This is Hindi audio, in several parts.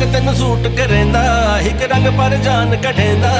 तेनू सूट करेंदा, एक रंग पर जान कढेंदा।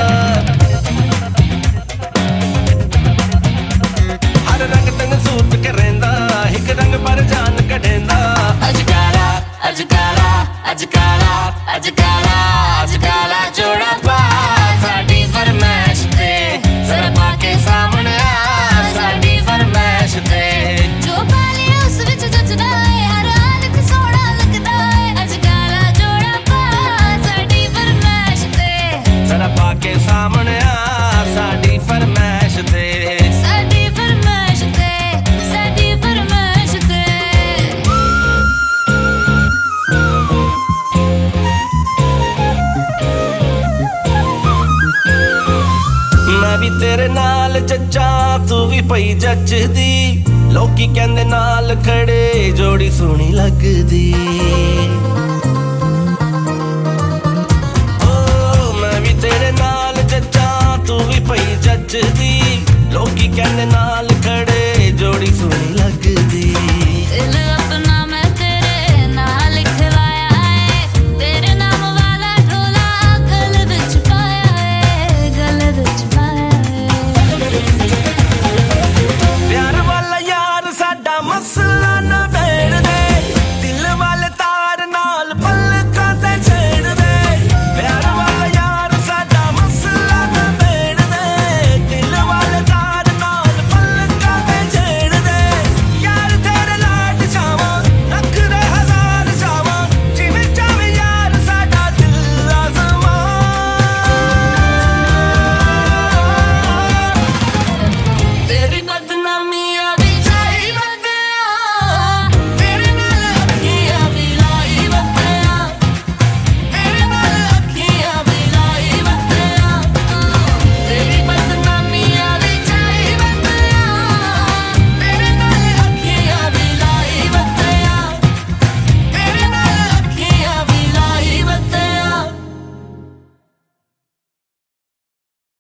हर रंग तेनू सूट करेंदा, एक रंग पर जान कढेंदा। अज काला अज काला अज काला अज काला अज काला जोड़ा पा साडी फरमैश ते, जरा पाके सामने आ साडी फरमैश ते। जो पाले उस विच जचदा है, हर हाल च सोहना लगदा है। अज काला जोड़ा पा साडी फरमैश ते, जरा पाके सामने आ साडी फरमैश ते। साडी फरमैश ते, साडी फरमैश ते। मैं भी तेरे नाल जच्चा, तू भी पई जचदी। लोकी कहंदे नाल खड़े जोड़ी सोहनी लगदी।